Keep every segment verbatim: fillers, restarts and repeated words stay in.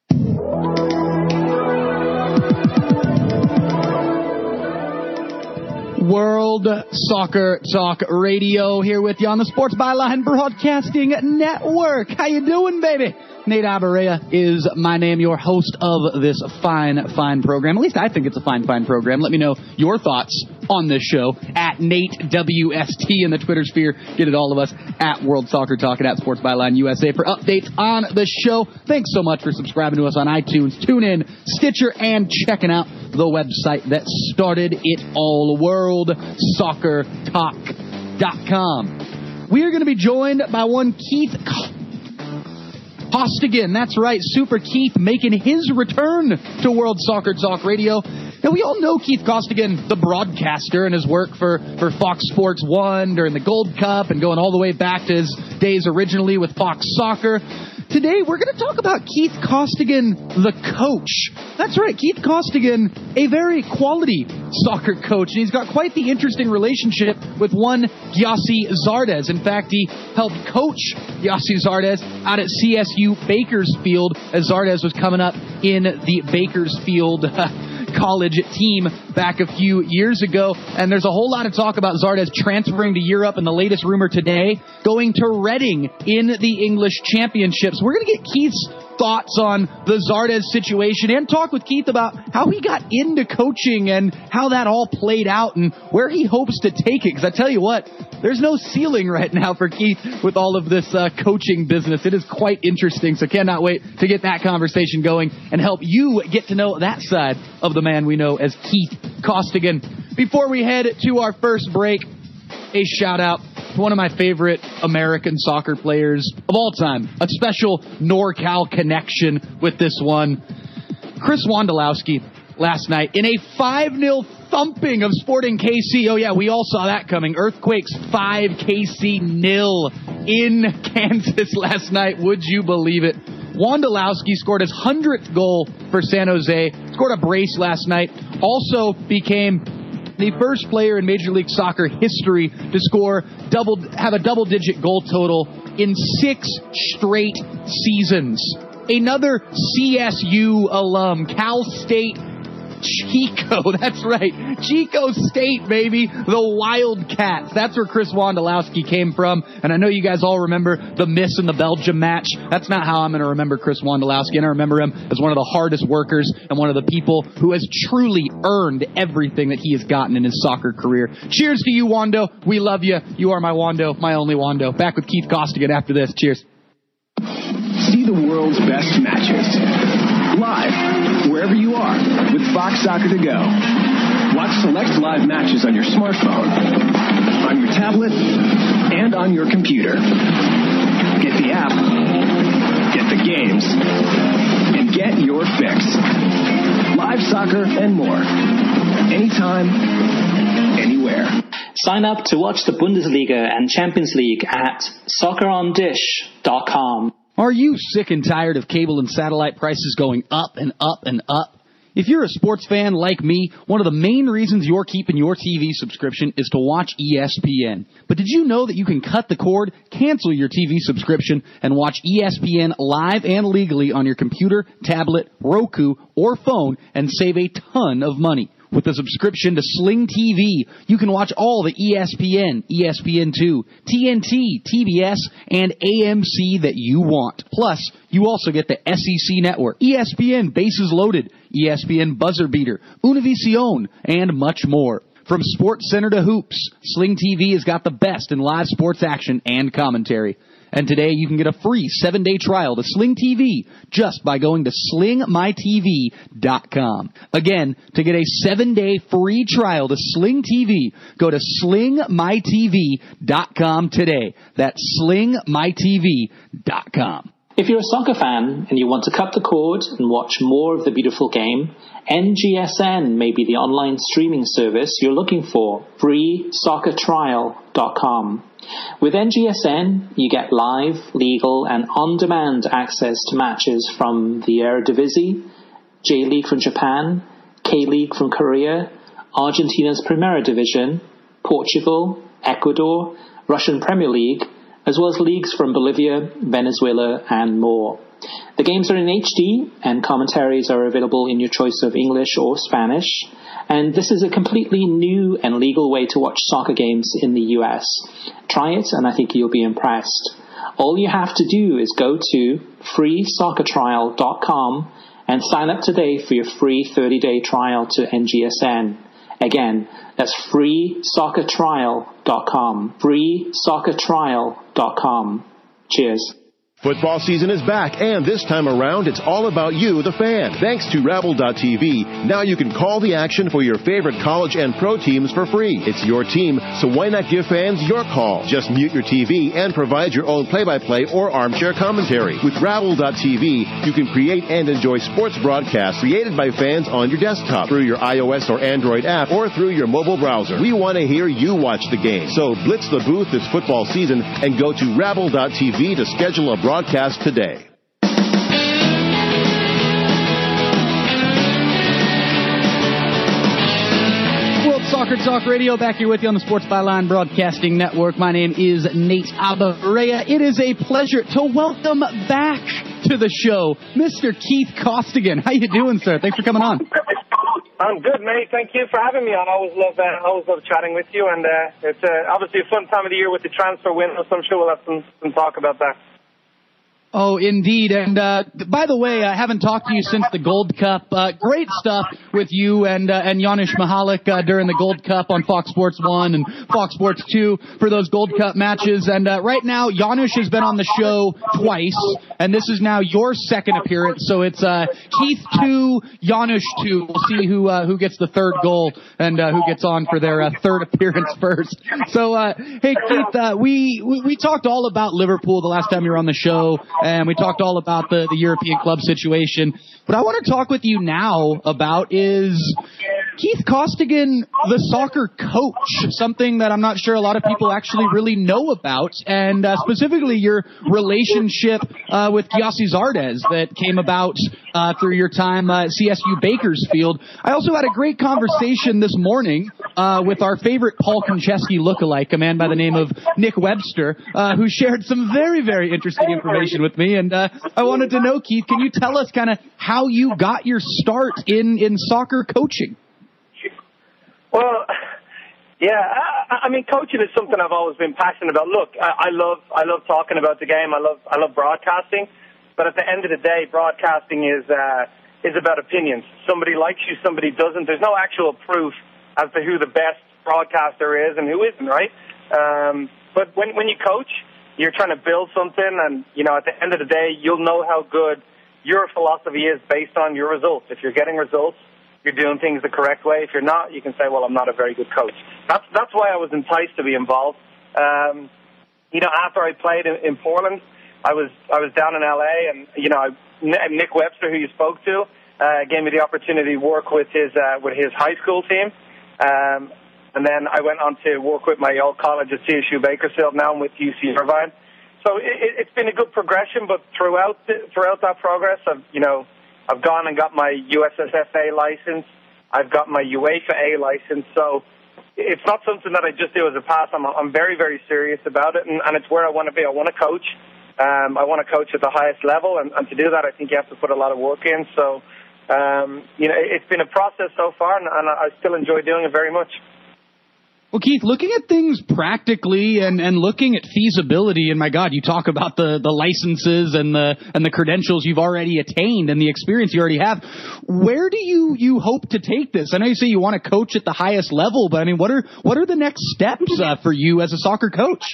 World Soccer Talk Radio here with you on the Sports Byline Broadcasting Network. How you doing, baby? Nate Abaurrea is my name, your host of this fine, fine program. At least I think it's a fine, fine program. Let me know your thoughts on this show at Nate W S T in the Twitter sphere. Get it all of us at World Soccer Talk and at Sports Byline U S A for updates on the show. Thanks so much for subscribing to us on iTunes, TuneIn, Stitcher, and checking out the website that started it all, world soccer talk dot com. We are going to be joined by one Keith Costigan. That's right, Super Keith making his return to World Soccer Talk Radio. Now, we all know Keith Costigan, the broadcaster, and his work for, for Fox Sports one during the Gold Cup and going all the way back to his days originally with Fox Soccer. Today, we're going to talk about Keith Costigan, the coach. That's right, Keith Costigan, a very quality soccer coach. And he's got quite the interesting relationship with one Gyasi Zardes. In fact, he helped coach Gyasi Zardes out at C S U Bakersfield as Zardes was coming up in the Bakersfield college team back a few years ago. And there's a whole lot of talk about Zardes transferring to Europe, and the latest rumor today, going to Reading in the English Championships. We're going to get Keith's thoughts on the Zardes situation and talk with Keith about how he got into coaching and how that all played out and where he hopes to take it. Because I tell you what, there's no ceiling right now for Keith with all of this uh, coaching business. It is quite interesting, so cannot wait to get that conversation going and help you get to know that side of the man we know as Keith Costigan. Before we head to our first break, a shout out to one of my favorite American soccer players of all time. A special NorCal connection with this one. Chris Wondolowski last night in a five nil thumping of Sporting K C. Oh yeah, we all saw that coming. Earthquakes five, K C nil in Kansas last night. Would you believe it? Wondolowski scored his hundredth goal for San Jose. Scored a brace last night. Also became the first player in Major League Soccer history to score double, have a double-digit goal total in six straight seasons. Another C S U alum, Cal State Chico. That's right, Chico State, baby. The Wildcats. That's where Chris Wondolowski came from. And I know you guys all remember the miss in the Belgium match. That's not how I'm going to remember Chris Wondolowski. And I remember him as one of the hardest workers and one of the people who has truly earned everything that he has gotten in his soccer career. Cheers to you, Wando. We love you. You are my Wando, my only Wando. Back with Keith Costigan after this. Cheers. See the world's best matches live, wherever you are, with Fox Soccer to Go. Watch select live matches on your smartphone, on your tablet, and on your computer. Get the app, get the games, and get your fix. Live soccer and more. Anytime, anywhere. Sign up to watch the Bundesliga and Champions League at soccer on dish dot com. Are you sick and tired of cable and satellite prices going up and up and up? If you're a sports fan like me, one of the main reasons you're keeping your T V subscription is to watch E S P N. But did you know that you can cut the cord, cancel your T V subscription, and watch E S P N live and legally on your computer, tablet, Roku, or phone and save a ton of money? With a subscription to Sling T V, you can watch all the E S P N, E S P N two, T N T, T B S, and A M C that you want. Plus, you also get the S E C network, E S P N Bases Loaded, E S P N Buzzer Beater, Univision, and much more. From Sports Center to Hoops, Sling T V has got the best in live sports action and commentary. And today you can get a free seven-day trial to Sling T V just by going to sling my T V dot com. Again, to get a seven-day free trial to Sling T V, go to sling my T V dot com today. That's sling my T V dot com. If you're a soccer fan and you want to cut the cord and watch more of the beautiful game, N G S N may be the online streaming service you're looking for. free soccer trial dot com. With N G S N, you get live, legal, and on-demand access to matches from the Eredivisie, J-League from Japan, K-League from Korea, Argentina's Primera Division, Portugal, Ecuador, Russian Premier League, as well as leagues from Bolivia, Venezuela, and more. The games are in H D, and commentaries are available in your choice of English or Spanish. And this is a completely new and legal way to watch soccer games in the U S. Try it, and I think you'll be impressed. All you have to do is go to free soccer trial dot com and sign up today for your free thirty-day trial to N G S N. Again, that's free soccer trial dot com. free soccer trial dot com. Cheers. Football season is back, and this time around, it's all about you, the fan. Thanks to Rabble dot T V, now you can call the action for your favorite college and pro teams for free. It's your team, so why not give fans your call? Just mute your T V and provide your own play-by-play or armchair commentary. With Rabble dot T V, you can create and enjoy sports broadcasts created by fans on your desktop, through your iOS or Android app, or through your mobile browser. We want to hear you watch the game. So blitz the booth this football season and go to Rabble dot T V to schedule a broadcast broadcast today. World Soccer Talk Radio, back here with you on the Sports Byline Broadcasting Network. My name is Nate Abaurrea. It is a pleasure to welcome back to the show Mister Keith Costigan. How you doing, sir? Thanks for coming on. I'm good, mate. Thank you for having me on. I always love, uh, always love chatting with you, and uh, it's uh, obviously a fun time of the year with the transfer window, so I'm sure we'll have some, some talk about that. Oh, indeed. And uh, by the way, I haven't talked to you since the Gold Cup. Uh, great stuff with you and uh, and Janusz Mihalik uh, during the Gold Cup on Fox Sports one and Fox Sports two for those Gold Cup matches. And uh, right now, Janusz has been on the show twice, and this is now your second appearance. So it's uh, Keith two, Janusz two. We'll see who uh, who gets the third goal and uh, who gets on for their uh, third appearance first. So, uh, hey, Keith, uh, we, we we talked all about Liverpool the last time you were on the show. And we talked all about the, the European club situation. What I want to talk with you now about is Keith Costigan, the soccer coach, something that I'm not sure a lot of people actually really know about, and uh, specifically your relationship uh, with Gyasi Zardes that came about uh, through your time uh, at C S U Bakersfield. I also had a great conversation this morning uh, with our favorite Paul Konchesky lookalike, a man by the name of Nick Webster, uh, who shared some very, very interesting information with me. And uh, I wanted to know, Keith, can you tell us kind of how you got your start in, in soccer coaching? Well, yeah, I, I mean, coaching is something I've always been passionate about. Look, I, I love, I love talking about the game. I love, I love broadcasting. But at the end of the day, broadcasting is uh, is about opinions. Somebody likes you, somebody doesn't. There's no actual proof as to who the best broadcaster is and who isn't, right? Um, but when when you coach, you're trying to build something, and you know, at the end of the day, you'll know how good your philosophy is based on your results. If you're getting results, you're doing things the correct way. If you're not, you can say, well, I'm not a very good coach. That's that's why I was enticed to be involved. Um, you know, after I played in, in Portland, I was I was down in L A, and you know, Nick Webster, who you spoke to, uh, gave me the opportunity to work with his uh, with his high school team. Um, and then I went on to work with my old college at C S U Bakersfield. Now I'm with U C Irvine. So it, it's been a good progression, but throughout the, throughout that progress, I've you know. I've gone and got my U S S F A license. I've got my UEFA A license. So it's not something that I just do as a pass. I'm, I'm very, very serious about it, and, and it's where I want to be. I want to coach. Um, I want to coach at the highest level, and, and to do that, I think you have to put a lot of work in. So, um, you know, it's been a process so far, and, and I still enjoy doing it very much. Well, Keith, looking at things practically and, and looking at feasibility, and my God, you talk about the, the licenses and the and the credentials you've already attained and the experience you already have. Where do you, you hope to take this? I know you say you want to coach at the highest level, but I mean, what are what are the next steps uh, for you as a soccer coach?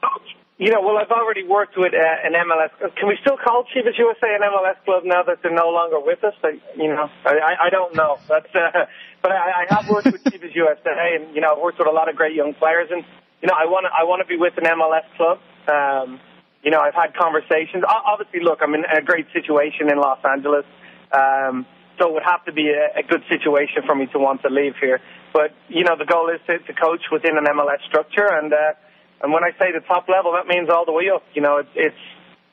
You know, well, I've already worked with uh, an M L S. Can we still call Chivas U S A an M L S club now that they're no longer with us? I, you know, I, I don't know. That's, uh, but I, I have worked with Chivas U S A, and you know, I've worked with a lot of great young players. And you know, I want to, I want to be with an M L S club. Um, you know, I've had conversations. Obviously, look, I'm in a great situation in Los Angeles, um, so it would have to be a, a good situation for me to want to leave here. But you know, the goal is to, to coach within an M L S structure, and. Uh, And when I say the top level, that means all the way up. You know, it's, it's,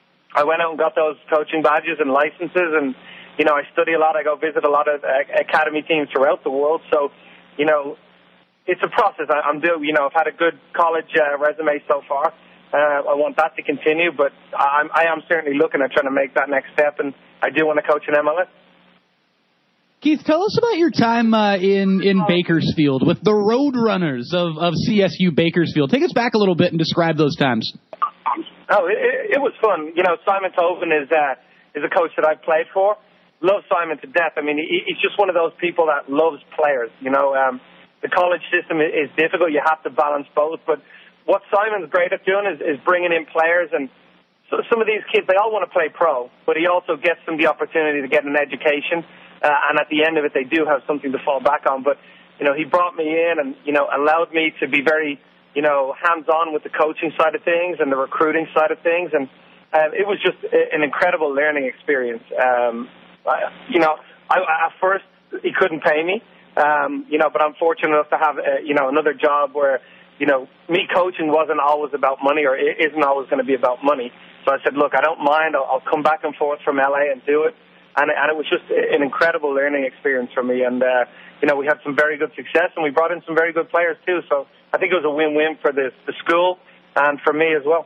I went out and got those coaching badges and licenses, and, you know, I study a lot. I go visit a lot of uh, academy teams throughout the world. So, you know, it's a process. I, I'm doing, you know, I've had a good college uh, resume so far. Uh, I want that to continue, but I'm, I am certainly looking at trying to make that next step, and I do want to coach in M L S. Keith, tell us about your time uh, in, in Bakersfield with the Roadrunners of, of C S U Bakersfield. Take us back a little bit and describe those times. Oh, it, it was fun. You know, Simon Tobin is uh, is a coach that I've played for. Love Simon to death. I mean, he, he's just one of those people that loves players. You know, um, the college system is difficult. You have to balance both. But what Simon's great at doing is, is bringing in players. And so some of these kids, they all want to play pro, but he also gets them the opportunity to get an education. Uh, and at the end of it, they do have something to fall back on. But, you know, he brought me in and, you know, allowed me to be very, you know, hands-on with the coaching side of things and the recruiting side of things. And uh, it was just an incredible learning experience. Um, I, you know, I, at first, he couldn't pay me, um, you know, but I'm fortunate enough to have, uh, you know, another job where, you know, me coaching wasn't always about money, or it isn't always going to be about money. So I said, look, I don't mind. I'll, I'll come back and forth from L A and do it. And, and it was just an incredible learning experience for me. And, uh, you know, we had some very good success, and we brought in some very good players, too. So I think it was a win-win for the, the school and for me as well.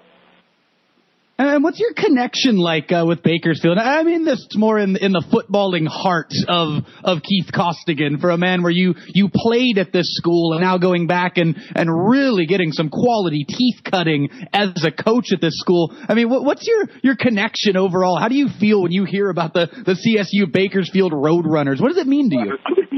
And what's your connection like uh, with Bakersfield? I mean, this is more in in the footballing heart of of Keith Costigan, for a man where you you played at this school and now going back and and really getting some quality teeth cutting as a coach at this school. I mean, what, what's your your connection overall? How do you feel when you hear about the the C S U Bakersfield Roadrunners? What does it mean to you?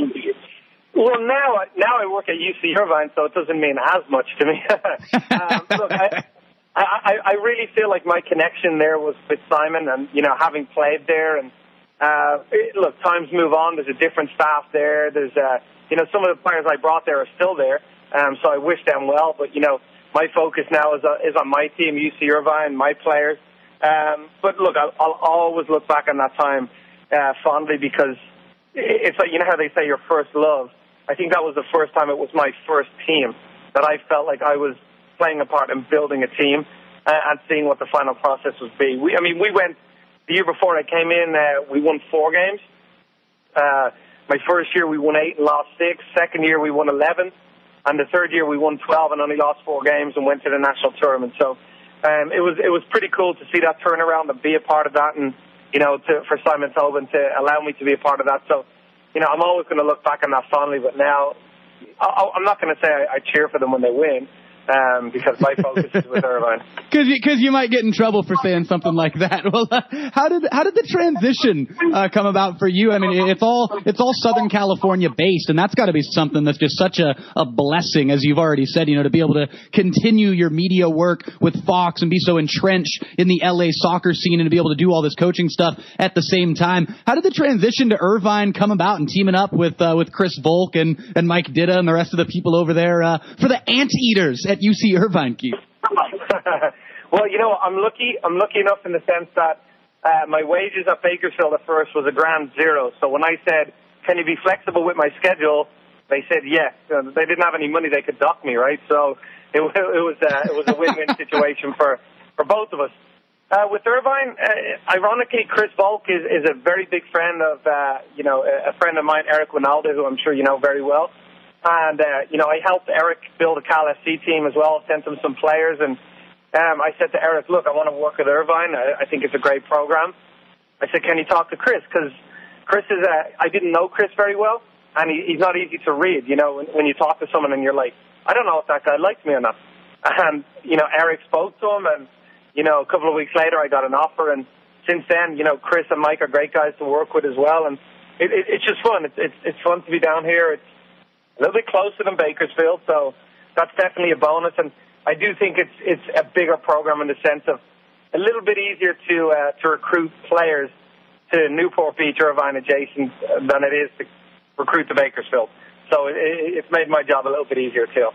Well, now now I work at U C Irvine, so it doesn't mean as much to me. um, look, I, I, I really feel like my connection there was with Simon, and, you know, having played there. And uh, it, look, times move on. There's a different staff there. There's, uh, you know, some of the players I brought there are still there, um, so I wish them well. But, you know, my focus now is, uh, is on my team, U C Irvine, my players. Um, but, look, I'll, I'll always look back on that time uh, fondly, because it's like, you know how they say your first love? I think that was the first time it was my first team that I felt like I was playing a part in building a team uh, and seeing what the final process would be. We, I mean, we went, the year before I came in, uh, we won four games. Uh, my first year we won eight and lost six. Second year we won eleven. And the third year we won twelve and only lost four games and went to the national tournament. So um, it was it was pretty cool to see that turnaround and be a part of that, and, you know, to, for Simon Tobin to allow me to be a part of that. So, you know, I'm always going to look back on that fondly, but now I, I'm not going to say I, I cheer for them when they win. Um, because my focus is with Irvine. Because you, cause you might get in trouble for saying something like that. Well, uh, how did how did the transition uh, come about for you? I mean, it's all it's all Southern California based, and that's got to be something that's just such a, a blessing, as you've already said. You know, to be able to continue your media work with Fox and be so entrenched in the L A soccer scene, and to be able to do all this coaching stuff at the same time. How did the transition to Irvine come about, and teaming up with uh, with Chris Volk and and Mike Ditta and the rest of the people over there uh, for the Anteaters at U C Irvine, Keith? Well, you know, I'm lucky. I'm lucky enough in the sense that uh, my wages at Bakersfield at first was a grand zero. So when I said, "Can you be flexible with my schedule?" they said yes. Uh, they didn't have any money; they could dock me, right? So it, it was uh, it was a win-win situation for for both of us. Uh, with Irvine, uh, ironically, Chris Volk is is a very big friend of uh, you know a friend of mine, Eric Winalda, who I'm sure you know very well. And, uh, you know, I helped Eric build a Cal F C team as well, sent him some players. And um, I said to Eric, look, I want to work with Irvine. I, I think it's a great program. I said, can you talk to Chris? Because Chris is a, I didn't know Chris very well, and he, he's not easy to read. You know, when, when you talk to someone and you're like, I don't know if that guy likes me or not. And, you know, Eric spoke to him, and, you know, a couple of weeks later I got an offer. And since then, you know, Chris and Mike are great guys to work with as well. And it, it, it's just fun. It's, it's, it's fun to be down here. It's a little bit closer than Bakersfield, so that's definitely a bonus. And I do think it's it's a bigger program in the sense of a little bit easier to uh, to recruit players to Newport Beach, Irvine adjacent than it is to recruit to Bakersfield. So it, it's made my job a little bit easier too.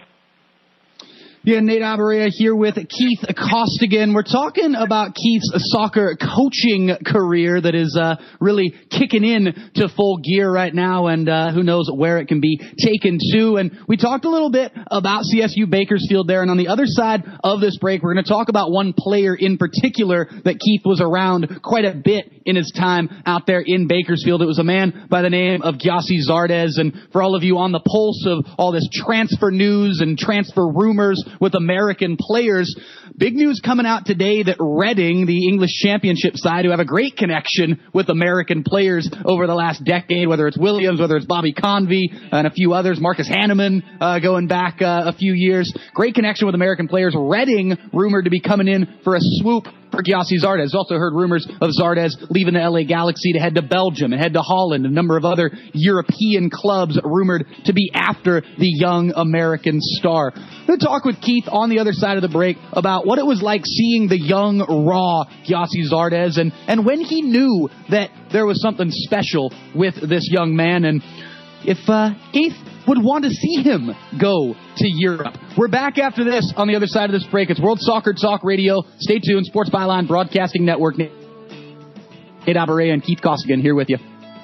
Yeah, Nate Abaria here with Keith Costigan. We're talking about Keith's soccer coaching career that is uh, really kicking in to full gear right now, and uh, who knows where it can be taken to. And we talked a little bit about C S U Bakersfield there, and on the other side of this break, we're going to talk about one player in particular that Keith was around quite a bit in his time out there in Bakersfield. It was a man by the name of Gyasi Zardes, and for all of you on the pulse of all this transfer news and transfer rumors, with American players. Big news coming out today that Reading, the English championship side, who have a great connection with American players over the last decade, whether it's Williams, whether it's Bobby Convey, and a few others, Marcus Hanneman uh, going back uh, a few years. Great connection with American players. Reading rumored to be coming in for a swoop for Gyasi Zardes. Also heard rumors of Zardes leaving the L A Galaxy to head to Belgium and head to Holland. A number of other European clubs rumored to be after the young American star. I'm going to talk with Keith on the other side of the break about what it was like seeing the young, raw Gyasi Zardes and, and when he knew that there was something special with this young man, and if uh, Keith would want to see him go to Europe. We're back after this on the other side of this break. It's World Soccer Talk Radio. Stay tuned. Sports Byline Broadcasting Network. Nate Abaurrea and Keith Costigan here with you.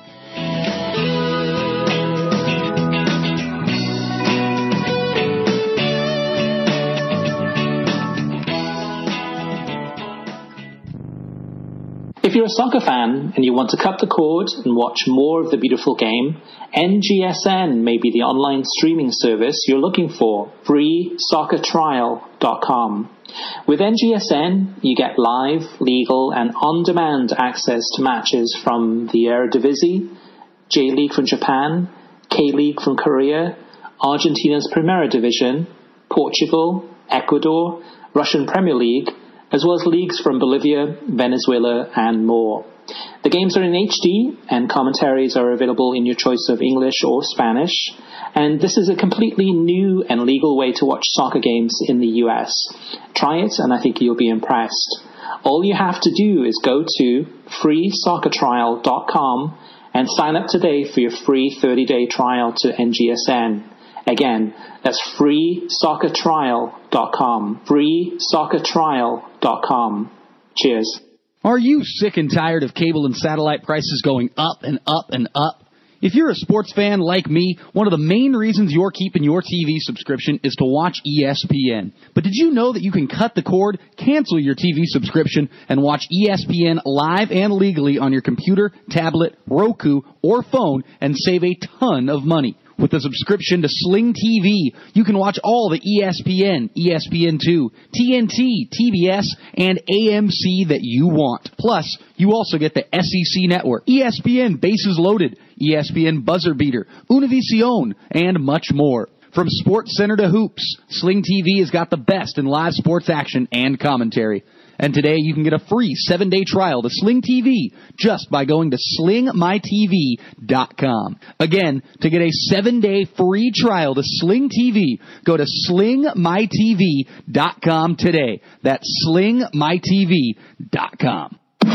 If you're a soccer fan and you want to cut the cord and watch more of the beautiful game, N G S N may be the online streaming service you're looking for. free soccer trial dot com. With N G S N, you get live, legal, and on-demand access to matches from the Eredivisie, J-League from Japan, K-League from Korea, Argentina's Primera Division, Portugal, Ecuador, Russian Premier League, as well as leagues from Bolivia, Venezuela, and more. The games are in H D, and commentaries are available in your choice of English or Spanish. And this is a completely new and legal way to watch soccer games in the U S. Try it, and I think you'll be impressed. All you have to do is go to free soccer trial dot com and sign up today for your free thirty-day trial to N G S N. Again, that's free soccer trial dot com. free soccer trial dot com. Cheers. Are you sick and tired of cable and satellite prices going up and up and up? If you're a sports fan like me, one of the main reasons you're keeping your T V subscription is to watch E S P N. But did you know that you can cut the cord, cancel your T V subscription, and watch E S P N live and legally on your computer, tablet, Roku, or phone and save a ton of money? With a subscription to Sling T V, you can watch all the E S P N, E S P N two, T N T, T B S, and A M C that you want. Plus, you also get the S E C Network, E S P N Bases Loaded, E S P N Buzzer Beater, Univision, and much more. From Sports Center to Hoops, Sling T V has got the best in live sports action and commentary. And today you can get a free seven-day trial to Sling T V just by going to sling my T V dot com. Again, to get a seven-day free trial to Sling T V, go to sling my T V dot com today. That's sling my T V dot com.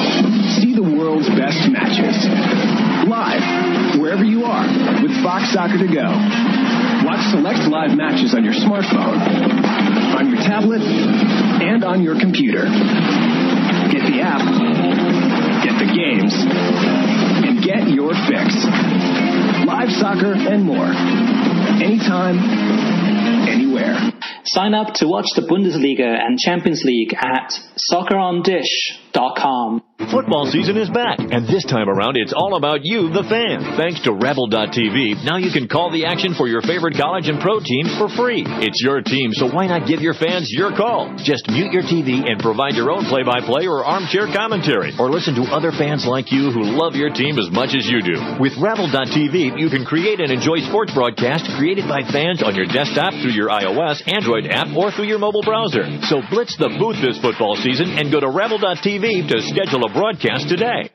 See the world's best matches live wherever you are with Fox Soccer to Go. Watch select live matches on your smartphone, on your tablet, and on your computer. Get the app, get the games, and get your fix. Live soccer and more. Anytime, anywhere. Sign up to watch the Bundesliga and Champions League at soccer on dish dot com. Football season is back, and this time around it's all about you, the fan. Thanks to Rebel dot T V, now you can call the action for your favorite college and pro teams for free. It's your team, so why not give your fans your call? Just mute your T V and provide your own play-by-play or armchair commentary, or listen to other fans like you who love your team as much as you do. With Rebel dot T V, you can create and enjoy sports broadcasts created by fans on your desktop through your iOS, Android app, or through your mobile browser. So blitz the booth this football season and go to Rebel dot T V to schedule a broadcast today.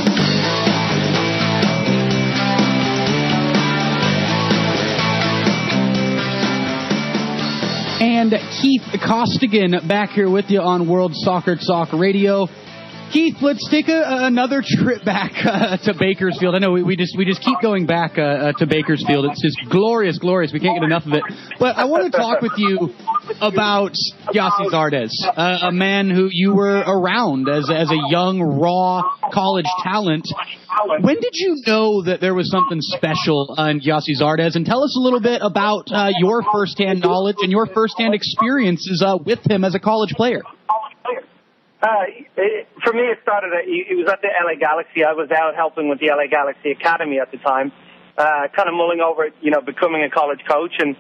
And Keith Costigan back here with you on World Soccer Talk Radio. Keith, let's take a, another trip back uh, to Bakersfield. I know we, we just we just keep going back uh, uh, to Bakersfield. It's just glorious, glorious. We can't get enough of it. But I want to talk with you about Gyasi Zardes, uh, a man who you were around as as a young, raw college talent. When did you know that there was something special on Gyasi Zardes? And tell us a little bit about uh, your firsthand knowledge and your firsthand experiences uh, with him as a college player. Uh, it, for me, it started at, it was at the L A Galaxy. I was out helping with the L A Galaxy Academy at the time, uh, kind of mulling over, you know, becoming a college coach. And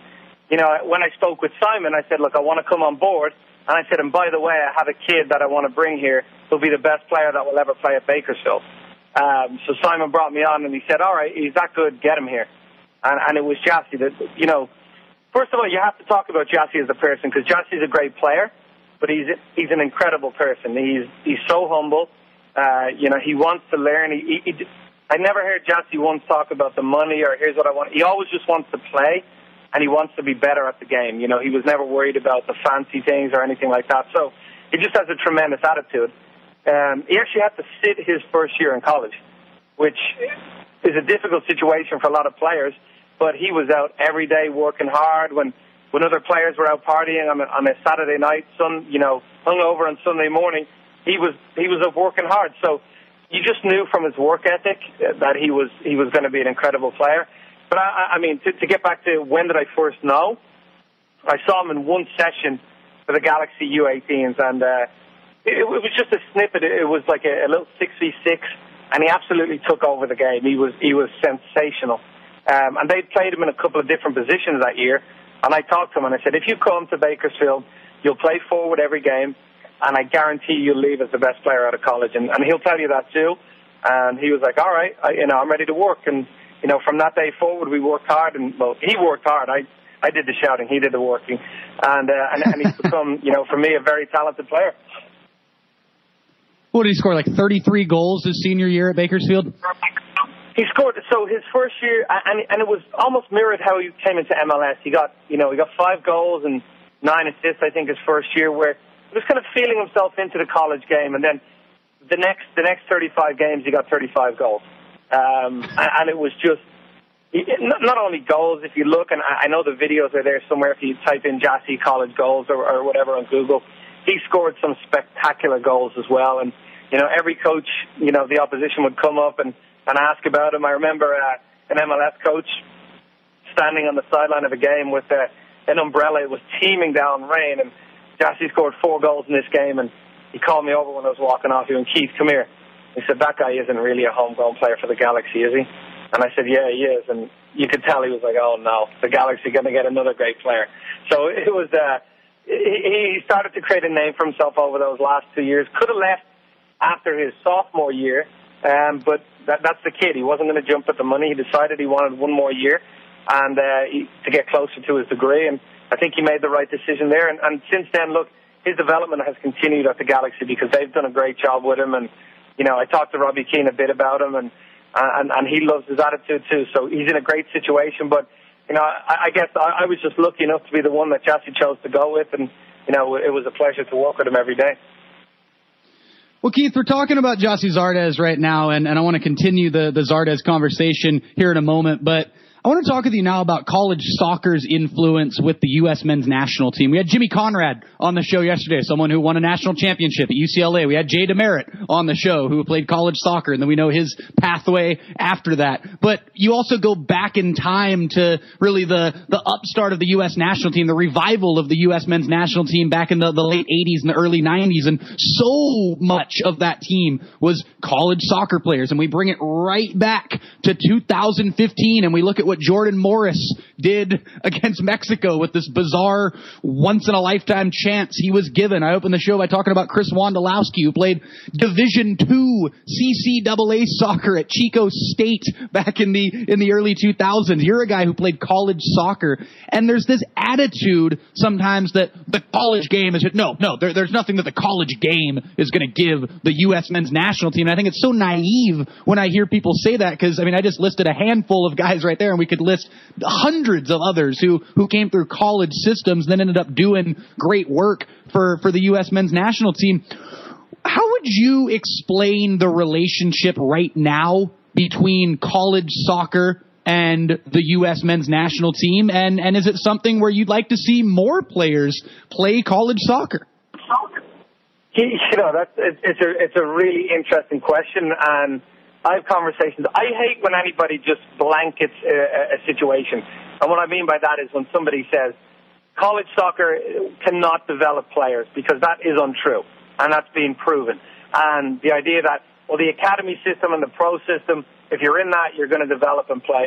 you know, when I spoke with Simon, I said, look, I want to come on board. And I said, and by the way, I have a kid that I want to bring here who'll be the best player that will ever play at Bakersfield. Um, so Simon brought me on, and he said, all right, he's that good, get him here. And, and it was Jassy that, you know, first of all, you have to talk about Jassy as a person, because Jassy's a great player, but he's he's an incredible person. He's he's so humble. Uh, you know, he wants to learn. He, he, he, I never heard Jassy once talk about the money or here's what I want. He always just wants to play, and he wants to be better at the game. You know, he was never worried about the fancy things or anything like that. So he just has a tremendous attitude. Um, he actually had to sit his first year in college, which is a difficult situation for a lot of players. But he was out every day working hard. When when other players were out partying on a, on a Saturday night, sun, you know, hungover on Sunday morning, he was he was up working hard. So you just knew from his work ethic that he was he was going to be an incredible player. But I, I mean, to, to get back to when did I first know? I saw him in one session for the Galaxy U eighteens, and uh, it, it was just a snippet. It was like a, a little six v six, and he absolutely took over the game. He was he was sensational. Um, and they played him in a couple of different positions that year. And I talked to him and I said, if you come to Bakersfield, you'll play forward every game, and I guarantee you'll leave as the best player out of college. And, and he'll tell you that too. And he was like, all right, I, you know, I'm ready to work. And, you know, from that day forward, we worked hard. And, well, he worked hard. I, I did the shouting. He did the working. And, uh, and, and he's become, you know, for me, a very talented player. What did he score, like thirty-three goals his senior year at Bakersfield? He scored, so his first year, and and it was almost mirrored how he came into M L S. He got, you know, he got five goals and nine assists, I think, his first year, where he was kind of feeling himself into the college game. And then the next the next thirty-five games, he got thirty-five goals. Um, and, and it was just, not only goals, if you look, and I know the videos are there somewhere if you type in Jassy college goals or, or whatever on Google, he scored some spectacular goals as well. And, you know, every coach, you know, the opposition would come up and and ask about him. I remember uh, an M L S coach standing on the sideline of a game with uh, an umbrella. It was teeming down rain, and Jassy scored four goals in this game, and he called me over when I was walking off. He went, Keith, come here. He said, that guy isn't really a homegrown player for the Galaxy, is he? And I said, yeah, he is. And you could tell he was like, oh, no, the Galaxy are going to get another great player. So it was, uh, he started to create a name for himself over those last two years. Could have left after his sophomore year, Um, but that, that's the kid. He wasn't going to jump at the money. He decided he wanted one more year and uh, he, to get closer to his degree. And I think he made the right decision there. And, and since then, look, his development has continued at the Galaxy because they've done a great job with him. And, you know, I talked to Robbie Keane a bit about him, and, and, and he loves his attitude too. So he's in a great situation. But, you know, I, I guess I, I was just lucky enough to be the one that Jassy chose to go with. And, you know, it was a pleasure to work with him every day. Well, Keith, we're talking about Gyasi Zardes right now, and, and I want to continue the, the Zardes conversation here in a moment, but I want to talk with you now about college soccer's influence with the U S men's national team. We had Jimmy Conrad on the show yesterday, someone who won a national championship at U C L A. We had Jay DeMerit on the show, who played college soccer, and then we know his pathway after that. But you also go back in time to really the, the upstart of the U S national team, the revival of the U S men's national team back in the, the late eighties and the early nineties, and so much of that team was college soccer players. And we bring it right back to two thousand fifteen, and we look at what Jordan Morris did against Mexico with this bizarre once-in-a-lifetime chance he was given. I opened the show by talking about Chris Wondolowski, who played Division two C C A A soccer at Chico State back in the in the early two thousands. You're a guy who played college soccer, and there's this attitude sometimes that the college game is no, no. There, there's nothing that the college game is going to give the U S men's national team. And I think it's so naive when I hear people say that, because I mean I just listed a handful of guys right there, and we could list hundreds of others who, who came through college systems, then ended up doing great work for, for the U S men's national team. How would you explain the relationship right now between college soccer and the U S men's national team? And, and is it something where you'd like to see more players play college soccer? You know, that's, it's a, it's a really interesting question, and I have conversations. I hate when anybody just blankets a, a situation. And what I mean by that is when somebody says college soccer cannot develop players, because that is untrue, and that's being proven. And the idea that, well, the academy system and the pro system, if you're in that, you're going to develop and play.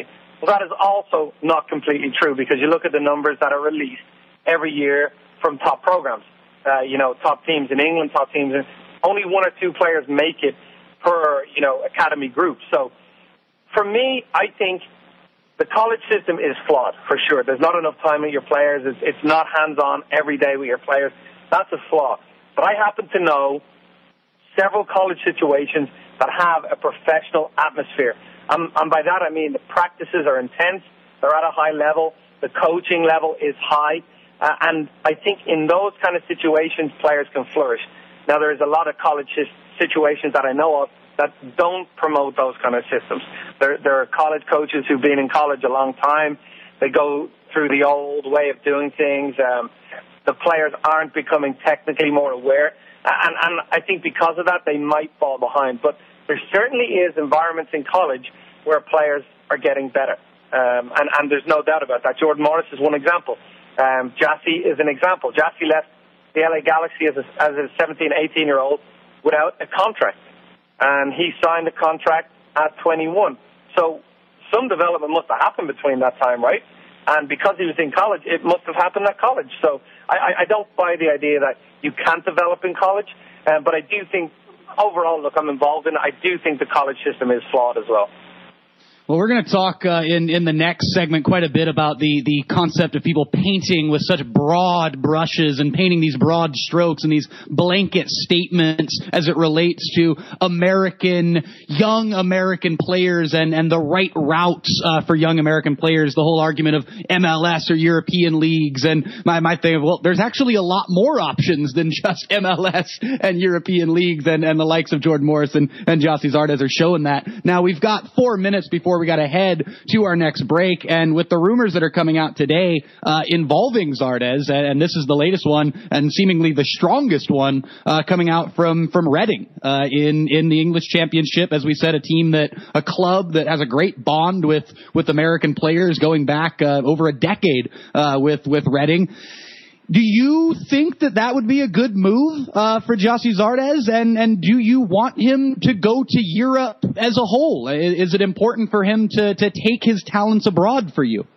Well, that is also not completely true, because you look at the numbers that are released every year from top programs. Uh, you know, top teams in England, top teams in... Only one or two players make it per, you know, academy group. So, for me, I think the college system is flawed, for sure. There's not enough time with your players. It's, it's not hands-on every day with your players. That's a flaw. But I happen to know several college situations that have a professional atmosphere. Um, and by that I mean the practices are intense, they're at a high level, the coaching level is high, uh, and I think in those kind of situations players can flourish. Now, there's a lot of college situations that I know of that don't promote those kind of systems. There, there are college coaches who've been in college a long time. They go through the old way of doing things. Um, the players aren't becoming technically more aware. And, and I think because of that, they might fall behind. But there certainly is environments in college where players are getting better. Um, and, and there's no doubt about that. Jordan Morris is one example. Um, Jassy is an example. Jassy left the L A Galaxy as a, as a seventeen, eighteen-year-old without a contract. And he signed a contract at twenty-one. So some development must have happened between that time, right? And because he was in college, it must have happened at college. So I, I don't buy the idea that you can't develop in college. Um, but I do think, overall, look, I'm involved in it. I do think the college system is flawed as well. Well, we're going to talk uh, in, in the next segment quite a bit about the, the concept of people painting with such broad brushes and painting these broad strokes and these blanket statements as it relates to American, young American players and, and the right routes uh, for young American players, the whole argument of M L S or European leagues. And my, my thing of, well, there's actually a lot more options than just M L S and European leagues, and, and the likes of Jordan Morris and, and Gyasi Zardes are showing that. Now, we've got four minutes before we got to head to our next break, and with the rumors that are coming out today uh, involving Zardes, and this is the latest one and seemingly the strongest one uh, coming out from from Reading uh, in in the English Championship, as we said, a team that a club that has a great bond with with American players going back uh, over a decade uh, with with Reading. Do you think that that would be a good move uh, for Gyasi Zardes, and, and do you want him to go to Europe as a whole? Is it important for him to, to take his talents abroad for you?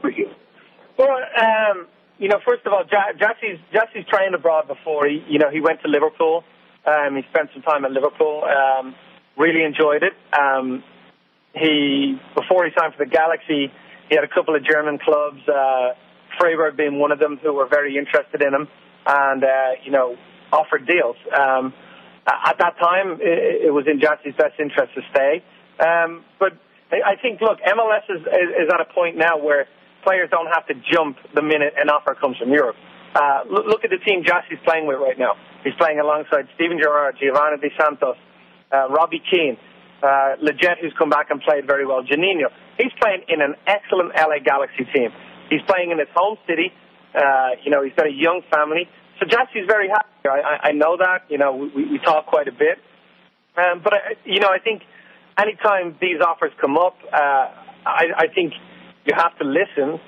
Well, um, you know, first of all, Gyasi's Gyasi's trained abroad before. He, you know, he went to Liverpool. Um, he spent some time at Liverpool. Um, really enjoyed it. Um, he before he signed for the Galaxy, he had a couple of German clubs. Uh, Freiburg being one of them, who were very interested in him and, uh, you know, offered deals. Um, at that time, it, it was in Gyasi's best interest to stay. Um, but I think, look, M L S is, is, is at a point now where players don't have to jump the minute an offer comes from Europe. Uh, look, look at the team Gyasi's playing with right now. He's playing alongside Steven Gerrard, Giovanni Dos Santos, uh, Robbie Keane, uh, Leggett, who's come back and played very well, Juninho. He's playing in an excellent L A Galaxy team. He's playing in his home city. Uh, you know, he's got a young family. So Gyasi's very happy. I, I know that. You know, we, we talk quite a bit. Um, but, I, you know, I think anytime these offers come up, uh, I, I think you have to listen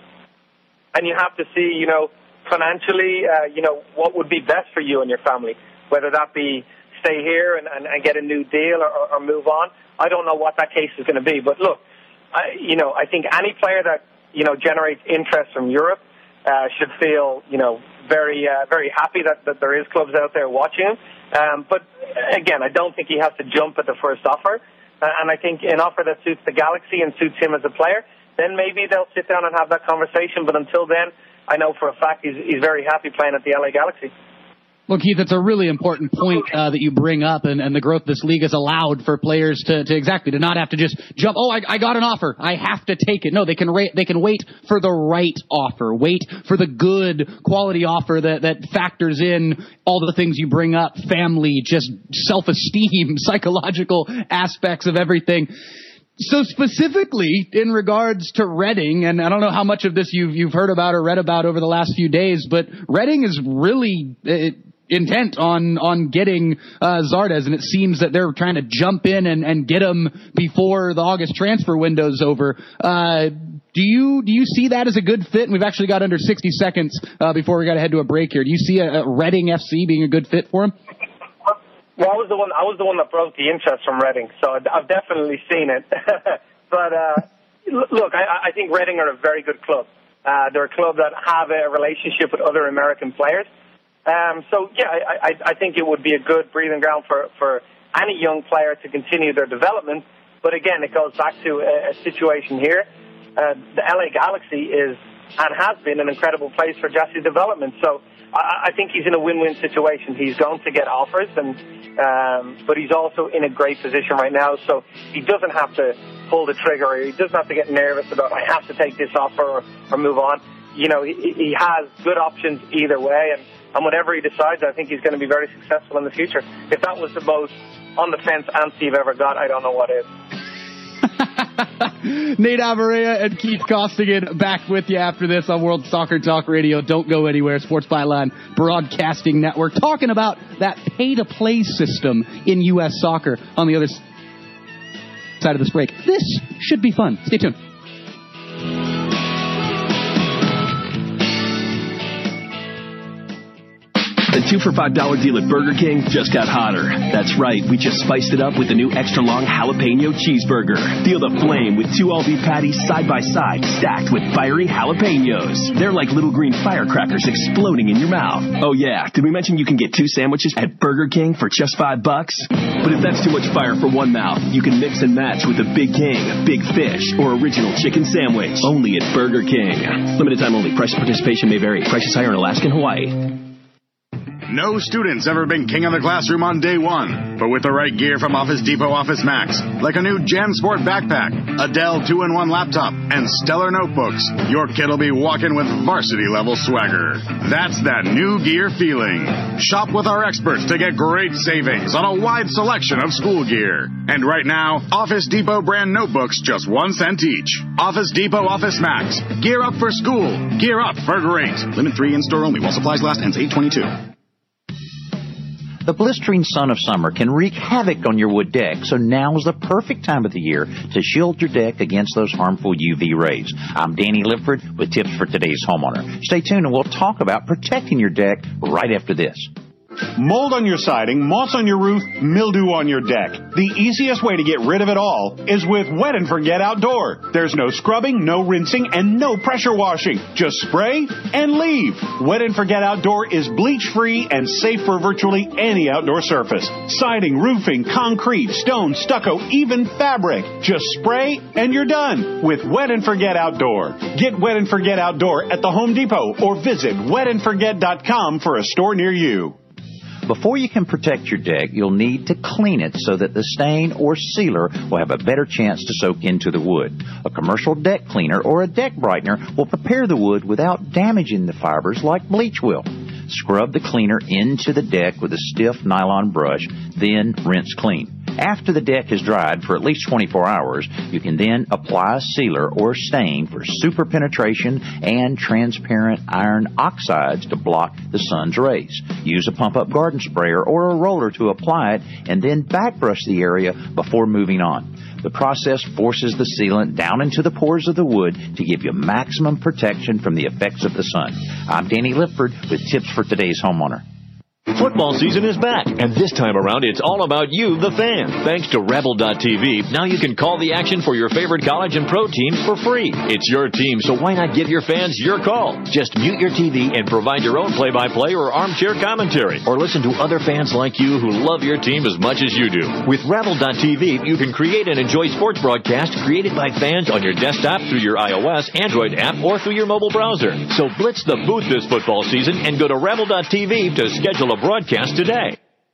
and you have to see, you know, financially, uh, you know, what would be best for you and your family, whether that be stay here and, and, and get a new deal or, or move on. I don't know what that case is going to be. But, look, I, you know, I think any player that, you know, generates interest from Europe, uh, should feel, you know, very, uh, very happy that, that there is clubs out there watching him. Um, but again, I don't think he has to jump at the first offer. Uh, and I think an offer that suits the Galaxy and suits him as a player, then maybe they'll sit down and have that conversation. But until then, I know for a fact he's, he's very happy playing at the L A Galaxy. Well, Keith, it's a really important point uh, that you bring up, and, and the growth this league has allowed for players to, to exactly to not have to just jump. Oh, I, I got an offer, I have to take it. No, they can rate, they can wait for the right offer, wait for the good quality offer that that factors in all the things you bring up: family, just self-esteem, psychological aspects of everything. So specifically in regards to Reading, and I don't know how much of this you've you've heard about or read about over the last few days, but Reading is really It, intent on on getting uh, Zardes, and it seems that they're trying to jump in and, and get him before the August transfer window's over. Uh, do you do you see that as a good fit? And we've actually got under sixty seconds uh, before we got to head to a break here. Do you see a, a Reading F C being a good fit for him? Well, I was the one. I was the one that broke the interest from Reading, so I've definitely seen it. But uh, look, I, I think Reading are a very good club. Uh, they're a club that have a relationship with other American players. Um, so, yeah, I, I, I think it would be a good breathing ground for, for any young player to continue their development. But, again, it goes back to a, a situation here. Uh, the L A Galaxy is and has been an incredible place for Jesse's development. So I, I think he's in a win-win situation. He's going to get offers, and um, but he's also in a great position right now. So he doesn't have to pull the trigger, or he doesn't have to get nervous about, I have to take this offer or, or move on. You know, he, he has good options either way, and, and whatever he decides, I think he's going to be very successful in the future. If that was the most on-the-fence answer you've ever got, I don't know what is. Nate Abaurrea and Keith Costigan back with you after this on World Soccer Talk Radio. Don't go anywhere. Sports Byline Broadcasting Network, talking about that pay-to-play system in U S soccer on the other side of this break. This should be fun. Stay tuned. The two for five dollar deal at Burger King just got hotter. That's right, we just spiced it up with the new extra long jalapeno cheeseburger. Feel the flame with two all-beef patties side by side, stacked with fiery jalapenos. They're like little green firecrackers exploding in your mouth. Oh yeah, did we mention you can get two sandwiches at Burger King for just five bucks? But if that's too much fire for one mouth, you can mix and match with a Big King, Big Fish, or original chicken sandwich. Only at Burger King. Limited time only. Price of participation may vary. Prices higher in Alaska and Hawaii. No student's ever been king of the classroom on day one, but with the right gear from Office Depot Office Max, like a new JanSport backpack, a Dell two in one laptop, and stellar notebooks, your kid will be walking with varsity-level swagger. That's that new gear feeling. Shop with our experts to get great savings on a wide selection of school gear. And right now, Office Depot brand notebooks just one cent each. Office Depot Office Max. Gear up for school. Gear up for great. Limit three in-store only while supplies last. Ends eight twenty-two. The blistering sun of summer can wreak havoc on your wood deck, so now is the perfect time of the year to shield your deck against those harmful U V rays. I'm Danny Lipford with tips for today's homeowner. Stay tuned and we'll talk about protecting your deck right after this. Mold on your siding, moss on your roof, mildew on your deck. The easiest way to get rid of it all is with Wet and Forget Outdoor. There's no scrubbing, no rinsing, and no pressure washing. Just spray and leave. Wet and Forget Outdoor is bleach-free and safe for virtually any outdoor surface. Siding, roofing, concrete, stone, stucco, even fabric. Just spray and you're done with Wet and Forget Outdoor. Get Wet and Forget Outdoor at the Home Depot or visit wet and forget dot com for a store near you. Before you can protect your deck, you'll need to clean it so that the stain or sealer will have a better chance to soak into the wood. A commercial deck cleaner or a deck brightener will prepare the wood without damaging the fibers like bleach will. Scrub the cleaner into the deck with a stiff nylon brush, then rinse clean. After the deck is dried for at least twenty-four hours, you can then apply a sealer or stain for super penetration and transparent iron oxides to block the sun's rays. Use a pump-up garden sprayer or a roller to apply it and then backbrush the area before moving on. The process forces the sealant down into the pores of the wood to give you maximum protection from the effects of the sun. I'm Danny Lipford with tips for today's homeowner. Football season is back, and this time around, it's all about you, the fan. Thanks to Rebel dot T V, now you can call the action for your favorite college and pro teams for free. It's your team, so why not give your fans your call? Just mute your T V and provide your own play-by-play or armchair commentary, or listen to other fans like you who love your team as much as you do. With Rebel dot T V, you can create and enjoy sports broadcasts created by fans on your desktop through your iOS, Android app, or through your mobile browser. So blitz the booth this football season and go to Rebel dot T V to schedule a broadcast today.